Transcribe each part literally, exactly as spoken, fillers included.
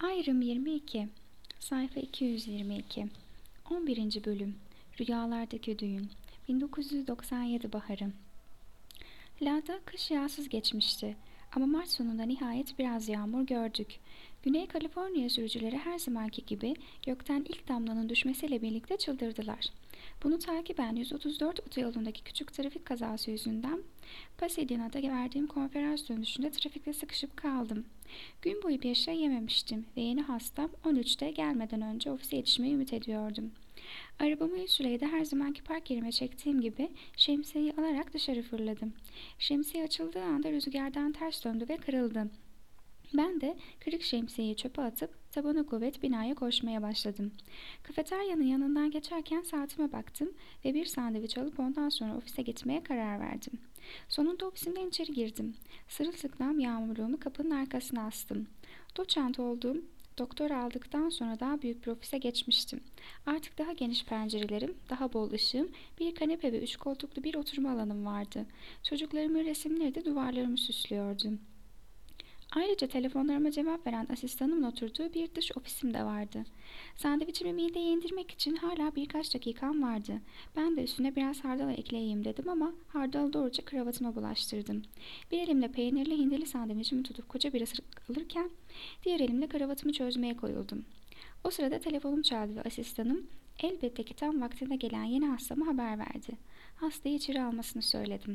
Ayrım yirmi iki. Sayfa iki yüz yirmi iki. on birinci Bölüm. Rüyalardaki Düğün. bin dokuz yüz doksan yedi baharı. La'da kış yağsız geçmişti. Ama Mart sonunda nihayet biraz yağmur gördük. Güney Kaliforniya sürücüleri her zamanki gibi gökten ilk damlanın düşmesiyle birlikte çıldırdılar. Bunu takiben yüz otuz dört otoyolundaki küçük trafik kazası yüzünden Pasadena'da verdiğim konferans dönüşünde trafikte sıkışıp kaldım. Gün boyu bir şey yememiştim ve yeni hastam on üçte gelmeden önce ofise yetişmeyi ümit ediyordum. Arabamı Üsüley'de her zamanki park yerime çektiğim gibi şemsiyeyi alarak dışarı fırladım. Şemsiye açıldığı anda rüzgardan ters döndü ve kırıldı. Ben de kırık şemsiyeyi çöpe atıp tabana kuvvet binaya koşmaya başladım. Kafeteryanın yanından geçerken saatime baktım ve bir sandviç alıp ondan sonra ofise gitmeye karar verdim. Sonunda ofisimden içeri girdim. Sırılsıklam yağmurluğumu kapının arkasına astım. Doçent olduğum doktor aldıktan sonra daha büyük bir ofise geçmiştim. Artık daha geniş pencerelerim, daha bol ışığım, bir kanepe ve üç koltuklu bir oturma alanım vardı. Çocuklarımın resimleri de duvarlarımı süslüyordu. Ayrıca telefonlarıma cevap veren asistanımın oturduğu bir dış ofisim de vardı. Sandviçimi mideye indirmek için hala birkaç dakikam vardı. Ben de üstüne biraz hardal ekleyeyim dedim ama hardalı doğruca kravatıma bulaştırdım. Bir elimle peynirli hindili sandviçimi tutup koca bir ısırık alırken diğer elimle kravatımı çözmeye koyuldum. O sırada telefonum çaldı ve asistanım elbette ki tam vaktinde gelen yeni hastama haber verdi. Hastayı içeri almasını söyledim.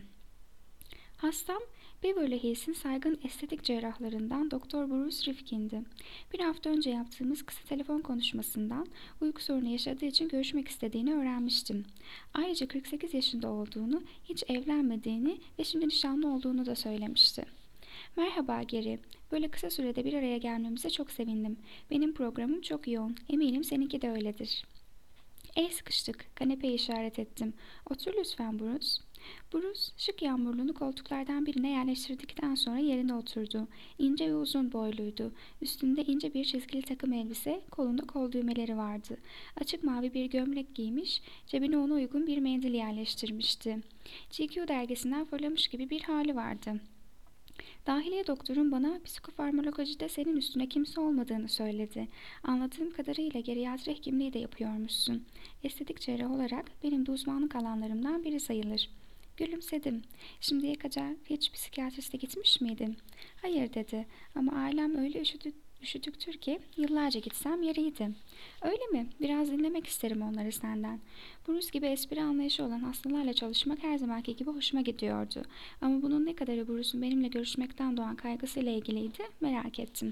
Hastam Beverly Hills'in saygın estetik cerrahlarından Doktor Bruce Rifkin'di. Bir hafta önce yaptığımız kısa telefon konuşmasından uyku sorunu yaşadığı için görüşmek istediğini öğrenmiştim. Ayrıca kırk sekiz yaşında olduğunu, hiç evlenmediğini ve şimdi nişanlı olduğunu da söylemişti. Merhaba Geri, böyle kısa sürede bir araya gelmemize çok sevindim. Benim programım çok yoğun, eminim seninki de öyledir. El sıkıştık, kanepeye işaret ettim. Otur lütfen Bruce. Bruce, şık yağmurluğunu koltuklardan birine yerleştirdikten sonra yerine oturdu. İnce ve uzun boyluydu. Üstünde ince bir çizgili takım elbise, kolunda kol düğmeleri vardı. Açık mavi bir gömlek giymiş, cebine ona uygun bir mendil yerleştirmişti. G Q dergisinden fırlamış gibi bir hali vardı. Dahiliye doktorun bana psikofarmakolojide senin üstüne kimse olmadığını söyledi. Anladığım kadarıyla geriatri hekimliği de yapıyormuşsun. Estetik cerrah olarak benim de uzmanlık alanlarımdan biri sayılır. Gülümsedim. Şimdiye kadar hiç psikiyatriste gitmiş miydim? Hayır dedi ama ailem öyle üşüdü, üşüdüktür ki yıllarca gitsem yeriydi. Öyle mi? Biraz dinlemek isterim onları senden. Bruce gibi espri anlayışı olan hastalarla çalışmak her zamanki gibi hoşuma gidiyordu. Ama bunun ne kadarı Bruce'un benimle görüşmekten doğan kaygısıyla ilgiliydi merak ettim.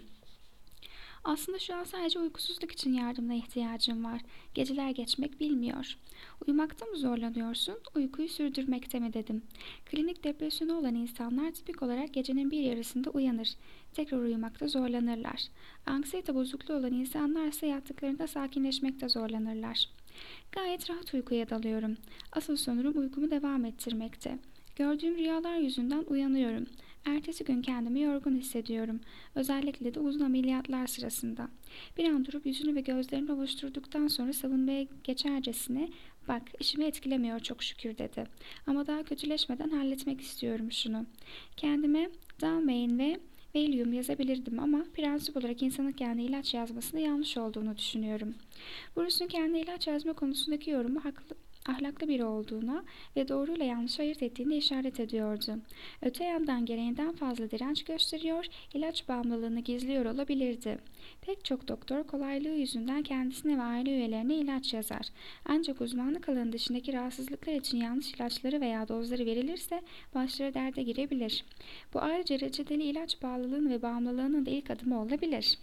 Aslında şu an sadece uykusuzluk için yardımına ihtiyacım var. Geceler geçmek bilmiyor. Uyumakta mı zorlanıyorsun, uykuyu sürdürmekte mi dedim. Klinik depresyonu olan insanlar tipik olarak gecenin bir yarısında uyanır. Tekrar uyumakta zorlanırlar. Anksiyete bozukluğu olan insanlar ise yattıklarında sakinleşmekte zorlanırlar. Gayet rahat uykuya dalıyorum. Asıl sonurum uykumu devam ettirmekte. Gördüğüm rüyalar yüzünden uyanıyorum. Ertesi gün kendimi yorgun hissediyorum. Özellikle de uzun ameliyatlar sırasında. Bir an durup yüzünü ve gözlerini ovuşturduktan sonra savunmaya geçercesine "Bak, işimi etkilemiyor çok şükür" dedi. Ama daha kötüleşmeden halletmek istiyorum şunu. Kendime Dalmain ve Valium yazabilirdim ama prensip olarak insanın kendi ilaç yazmasında yanlış olduğunu düşünüyorum. Bruce'un kendi ilaç yazma konusundaki yorumu haklı, ahlaklı biri olduğuna ve doğruyla yanlış ayırt ettiğine işaret ediyordu. Öte yandan gereğinden fazla direnç gösteriyor, ilaç bağımlılığını gizliyor olabilirdi. Pek çok doktor kolaylığı yüzünden kendisine ve aile üyelerine ilaç yazar. Ancak uzmanlık alanı dışındaki rahatsızlıklar için yanlış ilaçları veya dozları verilirse başları derde girebilir. Bu ayrıca reçeteli ilaç bağımlılığının ve bağımlılığının da ilk adımı olabilir.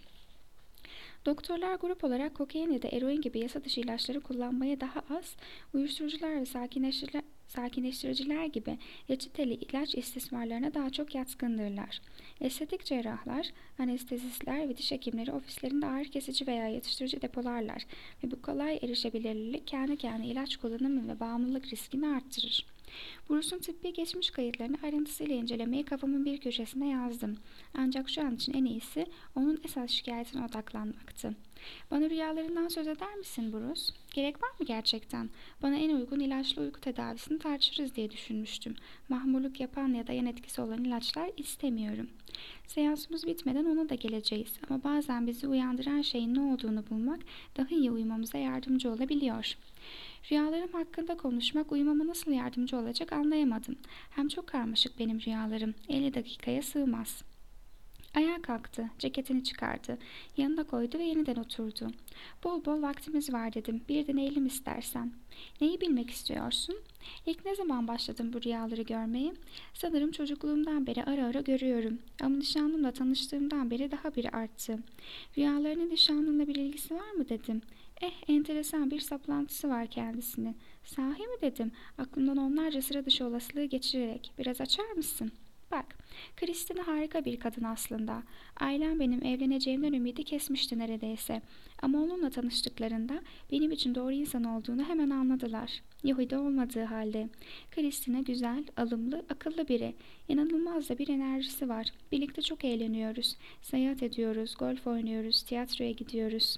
Doktorlar grup olarak kokain ya da eroin gibi yasa dışı ilaçları kullanmaya daha az, uyuşturucular ve sakinleştiriler, sakinleştiriciler gibi reçeteli ilaç istismarlarına daha çok yatkındırlar. Estetik cerrahlar, anestezistler ve diş hekimleri ofislerinde ağrı kesici veya yatıştırıcı depolarlar ve bu kolay erişebilirlik kendi kendine ilaç kullanımı ve bağımlılık riskini arttırır. Bruce'un tıbbi geçmiş kayıtlarını ayrıntısıyla incelemeyi kafamın bir köşesine yazdım. Ancak şu an için en iyisi onun esas şikayetine odaklanmaktı. Bana rüyalarından söz eder misin Bruce? Gerek var mı gerçekten? Bana en uygun ilaçlı uyku tedavisini tartışırız diye düşünmüştüm. Mahmurluk yapan ya da yan etkisi olan ilaçlar istemiyorum. Seansımız bitmeden ona da geleceğiz ama bazen bizi uyandıran şeyin ne olduğunu bulmak daha iyi uyumamıza yardımcı olabiliyor. Rüyalarım hakkında konuşmak uyumama nasıl yardımcı olacak anlayamadım. Hem çok karmaşık benim rüyalarım. elli dakikaya sığmaz. Ayağa kalktı, ceketini çıkardı, yanına koydu ve yeniden oturdu. Bol bol vaktimiz var dedim, bir deneyelim istersen. Neyi bilmek istiyorsun? İlk ne zaman başladım bu rüyaları görmeye? Sanırım çocukluğumdan beri ara ara görüyorum. Ama nişanlımla tanıştığımdan beri daha bir arttı. Rüyalarının nişanlımla bir ilgisi var mı dedim. Eh, enteresan bir saplantısı var kendisini. Sahi mi dedim, aklımdan onlarca sıra dışı olasılığı geçirerek. Biraz açar mısın? Bak, Kristina harika bir kadın aslında. Ailem benim evleneceğimden ümidi kesmişti neredeyse. Ama onunla tanıştıklarında benim için doğru insan olduğunu hemen anladılar. Yahudi olmadığı halde. Kristina güzel, alımlı, akıllı biri. İnanılmaz da bir enerjisi var. Birlikte çok eğleniyoruz. Seyahat ediyoruz, golf oynuyoruz, tiyatroya gidiyoruz.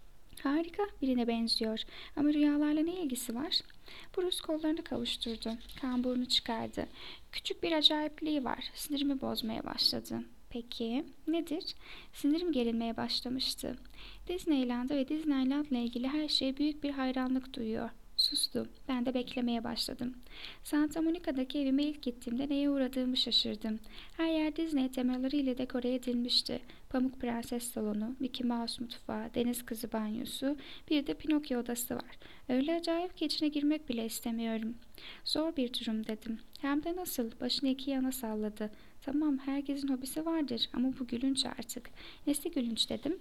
Harika birine benziyor ama rüyalarla ne ilgisi var? Bruce kollarını kavuşturdu. Kamburunu çıkardı. Küçük bir acayipliği var. Sinirimi bozmaya başladı. Peki nedir? Sinirim gerilmeye başlamıştı. Disneyland'a ve Disneyland'la ilgili her şeye büyük bir hayranlık duyuyor. Sustu. Ben de beklemeye başladım. Santa Monica'daki evime ilk gittiğimde neye uğradığımı şaşırdım. Her yer Disney temalarıyla dekore edilmişti. Pamuk Prenses salonu, Mickey Mouse mutfağı, deniz kızı banyosu, bir de Pinokyo odası var. Öyle acayip ki içine girmek bile istemiyorum. Zor bir durum dedim. Hem de nasıl? Başını iki yana salladı. Tamam, herkesin hobisi vardır ama bu gülünç artık. Nesi gülünç dedim.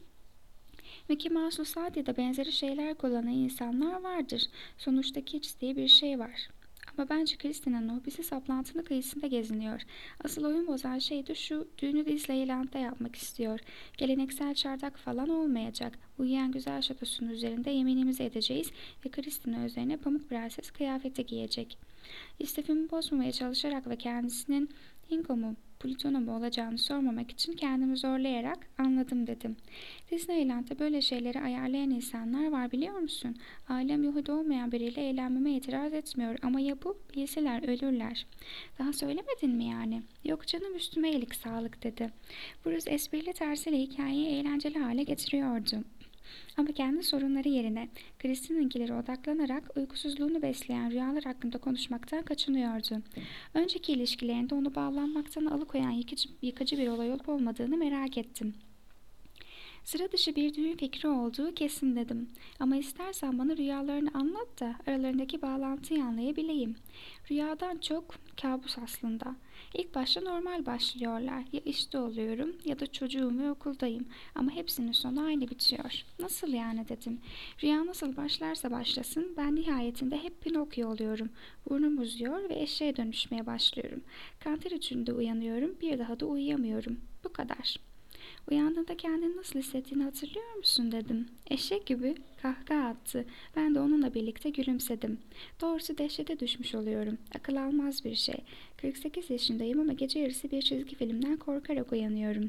Mickey Mouse'lu saat ya da benzeri şeyler kullanan insanlar vardır. Sonuçta Kids diye bir şey var. Ama bence Kristina'nın hobisi saplantının kıyısında geziniyor. Asıl oyun bozan şey de şu, düğünü Disneyland'da yapmak istiyor. Geleneksel çardak falan olmayacak. Uyuyan güzel şatosunun üzerinde yeminimizi edeceğiz ve Kristina üzerine Pamuk Prenses kıyafeti giyecek. İstifimi bozmamaya çalışarak ve kendisinin Hinko mu, Plüton'a mu olacağını sormamak için kendimi zorlayarak anladım dedim. Disneyland'da böyle şeyleri ayarlayan insanlar var biliyor musun? Ailem Yahudi olmayan biriyle eğlenmeme itiraz etmiyor ama ya bu? Bilseler ölürler. Daha söylemedin mi yani? Yok canım üstüme iyilik sağlık dedi. Bruce esprili tersiyle hikayeyi eğlenceli hale getiriyordu. Ama kendi sorunları yerine Kristin'inkilere odaklanarak uykusuzluğunu besleyen rüyalar hakkında konuşmaktan kaçınıyordu. Önceki ilişkilerinde onu bağlanmaktan alıkoyan yıkıcı, yıkıcı bir olay olup olmadığını merak ettim. Sıra dışı bir düğün fikri olduğu kesin dedim. Ama istersen bana rüyalarını anlat da aralarındaki bağlantıyı anlayabileyim. Rüyadan çok kabus aslında. İlk başta normal başlıyorlar. Ya işte oluyorum ya da çocuğum ve okuldayım. Ama hepsinin sonu aynı bitiyor. Nasıl yani dedim. Rüya nasıl başlarsa başlasın ben nihayetinde hep Pinokyo oluyorum. Burnum uzuyor ve eşeğe dönüşmeye başlıyorum. Kanter içinde uyanıyorum, bir daha da uyuyamıyorum. Bu kadar. Uyandığında kendini nasıl hissettiğini hatırlıyor musun dedim. Eşek gibi kahkaha attı. Ben de onunla birlikte gülümsedim. Doğrusu dehşete düşmüş oluyorum. Akıl almaz bir şey. kırk sekiz yaşındayım ama gece yarısı bir çizgi filmden korkarak uyanıyorum.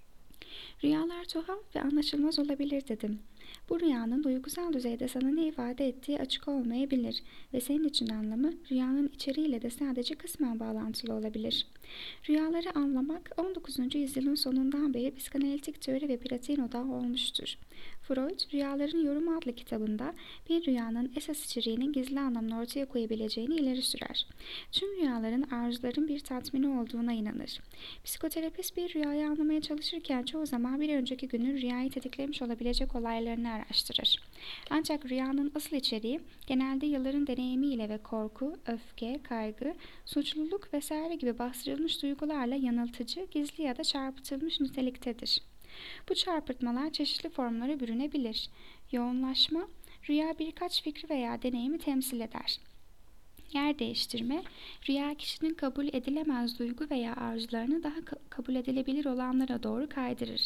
Rüyalar tuhaf ve anlaşılmaz olabilir dedim. Bu rüyanın duygusal düzeyde sana ne ifade ettiği açık olmayabilir ve senin için anlamı rüyanın içeriğiyle de sadece kısmen bağlantılı olabilir. Rüyaları anlamak on dokuzuncu yüzyılın sonundan beri psikanalitik teori ve pratiğin odağı olmuştur. Freud, Rüyaların Yorumu adlı kitabında bir rüyanın esas içeriğinin gizli anlamını ortaya koyabileceğini ileri sürer. Tüm rüyaların arzuların bir tatmini olduğuna inanır. Psikoterapist bir rüyayı anlamaya çalışırken çoğu zaman bir önceki günün rüyayı tetiklemiş olabilecek olaylarını araştırır. Ancak rüyanın asıl içeriği genelde yılların deneyimiyle ve korku, öfke, kaygı, suçluluk vesaire gibi bastırılmış duygularla yanıltıcı, gizli ya da çarpıtılmış niteliktedir. Bu çarpıtmalar çeşitli formlara bürünebilir. Yoğunlaşma, rüya birkaç fikri veya deneyimi temsil eder. Yer değiştirme, rüya kişinin kabul edilemez duygu veya arzularını daha ka- kabul edilebilir olanlara doğru kaydırır.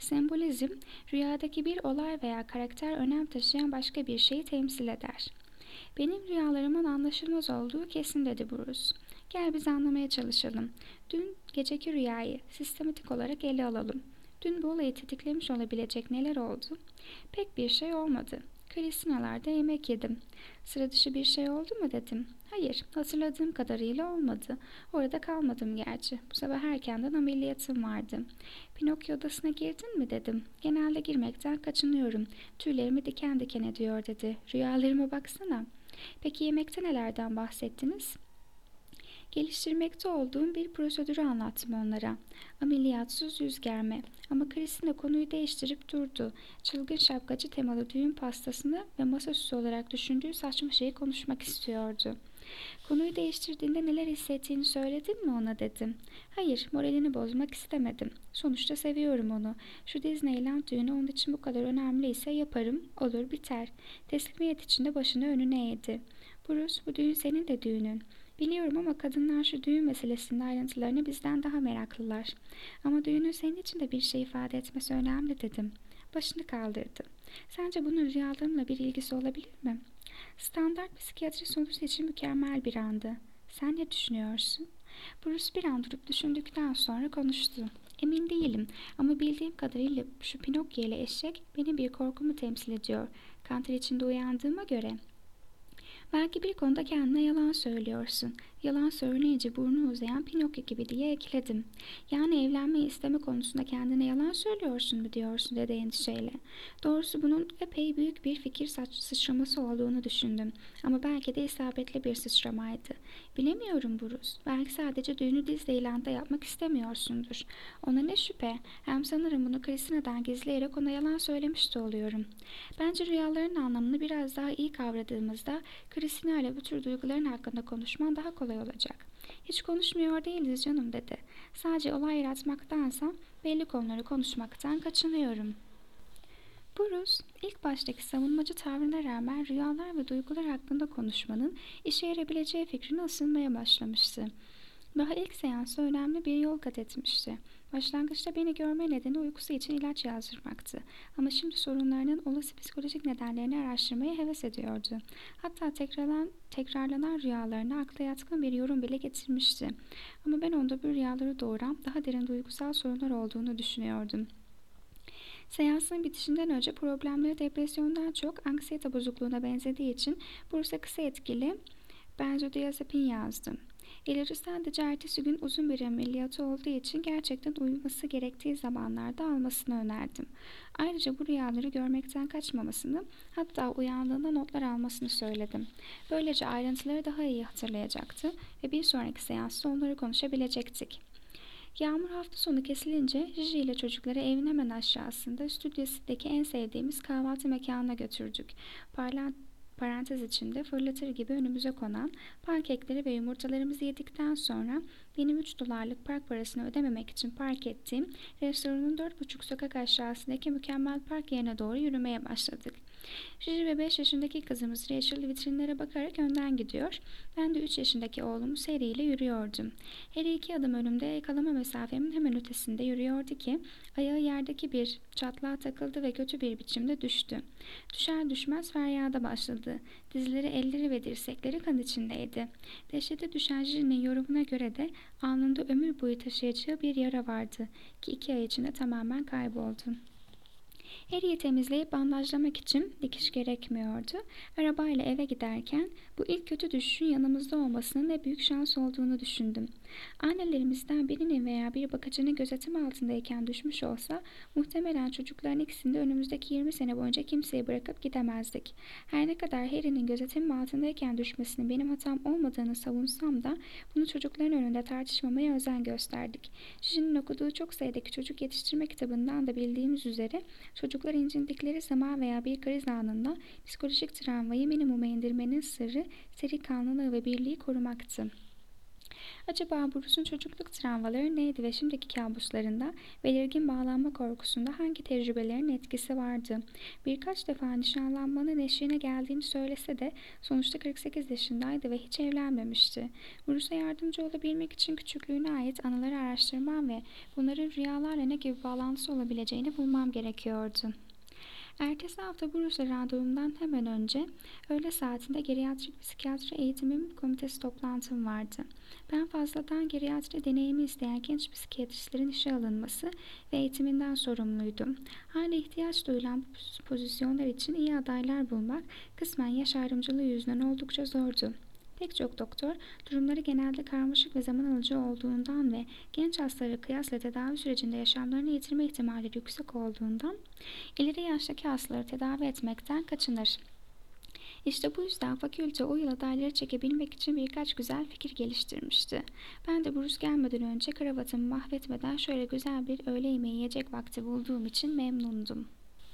Sembolizm, rüyadaki bir olay veya karakter önem taşıyan başka bir şeyi temsil eder. Benim rüyalarımın anlaşılmaz olduğu kesin dedi Bruce. Gel biz anlamaya çalışalım. Dün geceki rüyayı sistematik olarak ele alalım. Dün bu olayı tetiklemiş olabilecek neler oldu? Pek bir şey olmadı. Kristinalarda yemek yedim. Sıra dışı bir şey oldu mu dedim. Hayır, hatırladığım kadarıyla olmadı. Orada kalmadım gerçi. Bu sabah erkenden ameliyatım vardı. Pinokyo odasına girdin mi dedim. Genelde girmekten kaçınıyorum. Tüylerimi diken diken ediyor dedi. Rüyalarıma baksana. Peki yemekte nelerden bahsettiniz? Geliştirmekte olduğum bir prosedürü anlattım onlara. Ameliyatsız yüz germe. Ama Kristina konuyu değiştirip durdu. Çılgın şapkacı temalı düğün pastasını ve masaüstü olarak düşündüğü saçma şeyi konuşmak istiyordu. Konuyu değiştirdiğinde neler hissettiğini söyledin mi ona dedim. Hayır, moralini bozmak istemedim. Sonuçta seviyorum onu. Şu Disneyland düğünü onun için bu kadar önemliyse yaparım, olur biter. Teslimiyet içinde başını önüne eğdi. Bruce, bu düğün senin de düğünün. Biliyorum ama kadınlar şu düğün meselesinin ayrıntılarını bizden daha meraklılar. Ama düğünün senin için de bir şey ifade etmesi önemli dedim. Başını kaldırdı. Sence bunun rüyalarımla bir ilgisi olabilir mi? Standart psikiyatri sonucu için mükemmel bir andı. Sen ne düşünüyorsun? Bruce bir an durup düşündükten sonra konuştu. Emin değilim ama bildiğim kadarıyla şu Pinokyo ile eşek benim bir korkumu temsil ediyor. Kanter içinde uyandığıma göre. Belki bir konuda kendine yalan söylüyorsun. Yalan söyleyince burnu uzayan Pinokyo gibi diye ekledim. Yani evlenmeyi isteme konusunda kendine yalan söylüyorsun mu diyorsun dedi endişeyle. Doğrusu bunun epey büyük bir fikir sıçraması olduğunu düşündüm. Ama belki de isabetli bir sıçramaydı. Bilemiyorum Bruce. Belki sadece düğünü Disneyland'da yapmak istemiyorsundur. Ona ne şüphe. Hem sanırım bunu Christina'dan gizleyerek ona yalan söylemiş de oluyorum. Bence rüyaların anlamını biraz daha iyi kavradığımızda Christina ile bu tür duyguların hakkında konuşman daha kolay olacak. Hiç konuşmuyor değiliz canım dedi. Sadece olay yaratmaktansa belli konuları konuşmaktan kaçınıyorum. Bruce, ilk baştaki savunmacı tavrına rağmen rüyalar ve duygular hakkında konuşmanın işe yarayabileceği fikrine ısınmaya başlamıştı. Daha ilk seansta önemli bir yol kat etmişti. Başlangıçta beni görme nedeni uykusu için ilaç yazdırmaktı. Ama şimdi sorunlarının olası psikolojik nedenlerini araştırmaya heves ediyordu. Hatta tekrarlanan, tekrarlanan rüyalarına akla yatkın bir yorum bile getirmişti. Ama ben onda bu rüyaları doğuran daha derin duygusal sorunlar olduğunu düşünüyordum. Seansın bitişinden önce problemleri depresyondan çok anksiyete bozukluğuna benzediği için Bursa kısa etkili benzodiazepin yazdım. İlacı sadece ertesi gün uzun bir ameliyatı olduğu için gerçekten uyuması gerektiği zamanlarda almasını önerdim. Ayrıca bu rüyaları görmekten kaçmamasını, hatta uyandığında notlar almasını söyledim. Böylece ayrıntıları daha iyi hatırlayacaktı ve bir sonraki seansta onları konuşabilecektik. Yağmur hafta sonu kesilince Gigi ile çocukları evin hemen aşağısında stüdyosundaki en sevdiğimiz kahvaltı mekanına götürdük. Parlant Parantez içinde fırlatır gibi önümüze konan pankekleri ve yumurtalarımızı yedikten sonra benim üç dolarlık park parasını ödememek için park ettiğim restoranın dört buçuk sokak aşağısındaki mükemmel park yerine doğru yürümeye başladık. Gigi ve beş yaşındaki kızımız Rachel vitrinlere bakarak önden gidiyor. Ben de üç yaşındaki oğlum Seri ile yürüyordum. Her iki adım önümde yakalama mesafemin hemen ötesinde yürüyordu ki ayağı yerdeki bir çatlağa takıldı ve kötü bir biçimde düştü. Düşer düşmez feryada başladı. Dizleri, elleri ve dirsekleri kan içindeydi. Dehşete düşen Gigi'nin yorumuna göre de alnında ömür boyu taşıyacağı bir yara vardı ki iki ay içinde tamamen kayboldu. Harry'i temizleyip bandajlamak için dikiş gerekmiyordu. Arabayla eve giderken bu ilk kötü düşüşün yanımızda olmasının ne büyük şans olduğunu düşündüm. Annelerimizden birinin veya bir bakıcının gözetim altındayken düşmüş olsa muhtemelen çocukların ikisini de önümüzdeki yirmi sene boyunca kimseye bırakıp gidemezdik. Her ne kadar Harry'nin gözetimim altındayken düşmesinin benim hatam olmadığını savunsam da bunu çocukların önünde tartışmamaya özen gösterdik. Gigi'nin okuduğu çok sayıdaki çocuk yetiştirme kitabından da bildiğimiz üzere çocuklar incindikleri zaman veya bir kriz anında psikolojik travmayı minimuma indirmenin sırrı seri kanlılığı ve birliği korumaktı. Acaba Bruce'un çocukluk travmaları neydi ve şimdiki kabuslarında belirgin bağlanma korkusunda hangi tecrübelerin etkisi vardı? Birkaç defa nişanlanmanın eşiğine geldiğini söylese de sonuçta kırk sekiz yaşındaydı ve hiç evlenmemişti. Bruce'a yardımcı olabilmek için küçüklüğüne ait anıları araştırmam ve bunların rüyalarla ne gibi bağlantısı olabileceğini bulmam gerekiyordu. Ertesi hafta Bruce'la randevumdan hemen önce öğle saatinde geriatrik psikiyatri eğitimim komitesi toplantım vardı. Ben fazladan geriatri deneyimi isteyen genç psikiyatristlerin işe alınması ve eğitiminden sorumluydum. Hala ihtiyaç duyulan bu pozisyonlar için iyi adaylar bulmak kısmen yaş ayrımcılığı yüzünden oldukça zordu. Pek çok doktor, durumları genelde karmaşık ve zaman alıcı olduğundan ve genç hastalara kıyasla tedavi sürecinde yaşamlarını yitirme ihtimalleri yüksek olduğundan ileri yaştaki hastaları tedavi etmekten kaçınır. İşte bu yüzden fakülte o yıl adayları çekebilmek için birkaç güzel fikir geliştirmişti. Ben de Bruce gelmeden önce kravatımı mahvetmeden şöyle güzel bir öğle yemeği yiyecek vakti bulduğum için memnundum.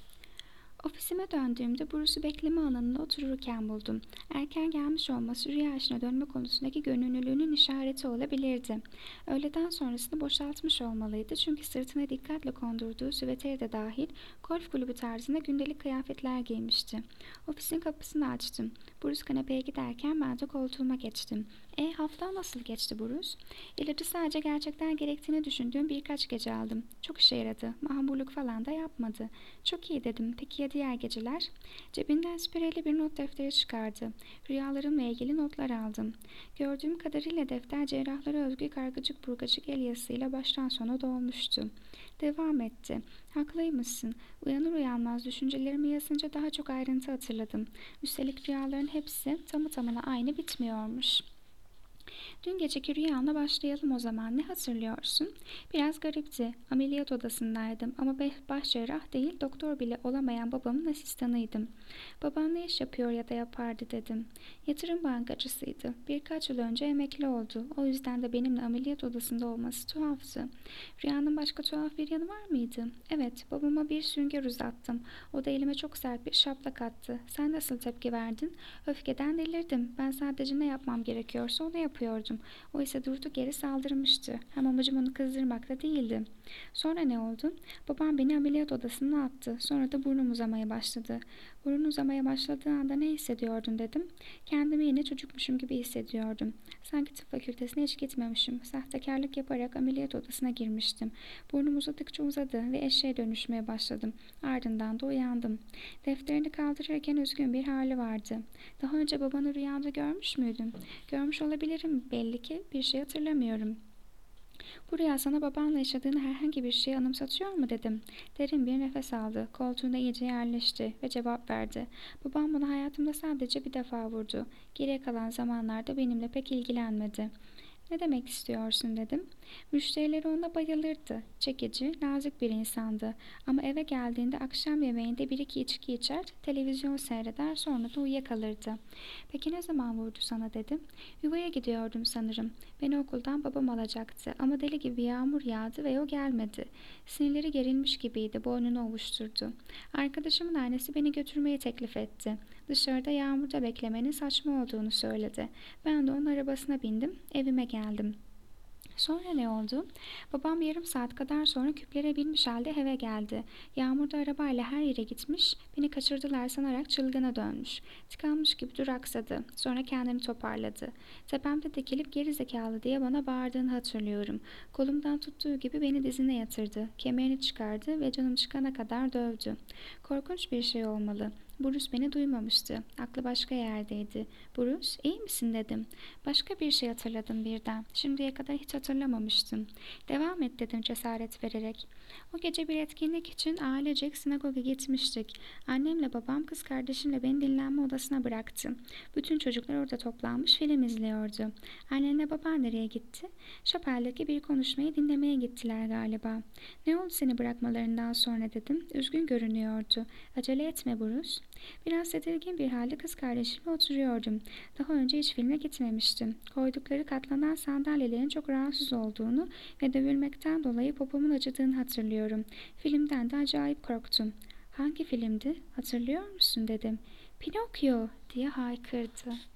Ofisime döndüğümde Bruce'u bekleme alanında otururken buldum. Erken gelmiş olması rüya işine dönme konusundaki gönüllülüğünün işareti olabilirdi. Öğleden sonrasını boşaltmış olmalıydı çünkü sırtına dikkatle kondurduğu süveteri de dahil golf kulübü tarzında gündelik kıyafetler giymişti. Ofisin kapısını açtım. Bruce kanepeye giderken ben de koltuğuma geçtim. E hafta nasıl geçti Bruce? İlacı sadece gerçekten gerektiğini düşündüğüm birkaç gece aldım. Çok işe yaradı. Mahmurluk falan da yapmadı. Çok iyi dedim. Peki ya diğer geceler? Cebinden spreyli bir not defteri çıkardı. Rüyalarımla ilgili notlar aldım. Gördüğüm kadarıyla defter cerrahlara özgü kargacık burgacık el yazısıyla baştan sona dolmuştu. Devam etti. Haklıymışsın. Uyanır uyanmaz düşüncelerimi yazınca daha çok ayrıntı hatırladım. Üstelik rüyaların hepsi tamı tamına aynı bitmiyormuş. Dün geceki rüyanla başlayalım o zaman. Ne hatırlıyorsun? Biraz garipti. Ameliyat odasındaydım ama baş cerrah değil, doktor bile olamayan babamın asistanıydım. Baban ne iş yapıyor ya da yapardı dedim. Yatırım bankacısıydı. Birkaç yıl önce emekli oldu. O yüzden de benimle ameliyat odasında olması tuhaftı. Rüyanın başka tuhaf bir yanı var mıydı? Evet, babama bir sünger uzattım. O da elime çok sert bir şaplak attı. Sen nasıl tepki verdin? Öfkeden delirdim. Ben sadece ne yapmam gerekiyorsa onu yapıyordum. O ise durduk yere saldırmıştı. Hem amacım onu kızdırmak da değildi. Sonra ne oldu? Babam beni ameliyat odasına attı. Sonra da burnum uzamaya başladı. Burnun uzamaya başladığı anda ne hissediyordun dedim. Kendimi yine çocukmuşum gibi hissediyordum. Sanki tıp fakültesine hiç gitmemişim. Sahtekarlık yaparak ameliyat odasına girmiştim. Burnum uzadıkça uzadı ve eşeğe dönüşmeye başladım. Ardından da uyandım. Defterini kaldırırken üzgün bir hali vardı. Daha önce babanı rüyamda görmüş müydüm? Görmüş olabilirim belli ki. Bir şey hatırlamıyorum. Bu rüya sana babanla yaşadığın herhangi bir şeyi anımsatıyor mu dedim. Derin bir nefes aldı. Koltuğuna iyice yerleşti ve cevap verdi. Babam bunu hayatımda sadece bir defa vurdu. Geriye kalan zamanlarda benimle pek ilgilenmedi. Ne demek istiyorsun dedim. Müşterileri ona bayılırdı. Çekici, nazik bir insandı. Ama eve geldiğinde akşam yemeğinde bir iki içki içer, televizyon seyreder, sonra da uyuyakalırdı. Peki ne zaman vurdu sana dedim. Yuvaya gidiyordum sanırım. Beni okuldan babam alacaktı ama deli gibi yağmur yağdı ve o gelmedi. Sinirleri gerilmiş gibiydi, boynunu ovuşturdu. Arkadaşımın annesi beni götürmeyi teklif etti. Dışarıda yağmurda beklemenin saçma olduğunu söyledi. Ben de onun arabasına bindim, evime geldim. Sonra ne oldu? Babam yarım saat kadar sonra küplere binmiş halde eve geldi. Yağmurda arabayla her yere gitmiş, beni kaçırdılar sanarak çılgına dönmüş. Tıkanmış gibi duraksadı. Sonra kendini toparladı. Tepemde dikilip geri zekalı diye bana bağırdığını hatırlıyorum. Kolumdan tuttuğu gibi beni dizine yatırdı. Kemerini çıkardı ve canım çıkana kadar dövdü. Korkunç bir şey olmalı. Bruce beni duymamıştı. Aklı başka yerdeydi. Bruce, iyi misin dedim. Başka bir şey hatırladım birden. Şimdiye kadar hiç hatırlamamıştım. Devam et dedim cesaret vererek. O gece bir etkinlik için ailecek sinagoga gitmiştik. Annemle babam kız kardeşimle beni dinlenme odasına bıraktı. Bütün çocuklar orada toplanmış film izliyordu. Annenle baban nereye gitti? Şapeldeki bir konuşmayı dinlemeye gittiler galiba. Ne oldu seni bırakmalarından sonra dedim. Üzgün görünüyordu. Acele etme Bruce. Biraz tedirgin bir halde kız kardeşimle oturuyordum. Daha önce hiç filme gitmemiştim. Koydukları katlanan sandalyelerin çok rahatsız olduğunu ve dövülmekten dolayı popomun acıdığını hatırlıyorum. Filmden de acayip korktum. Hangi filmdi? Hatırlıyor musun dedim. Pinokyo diye haykırdı.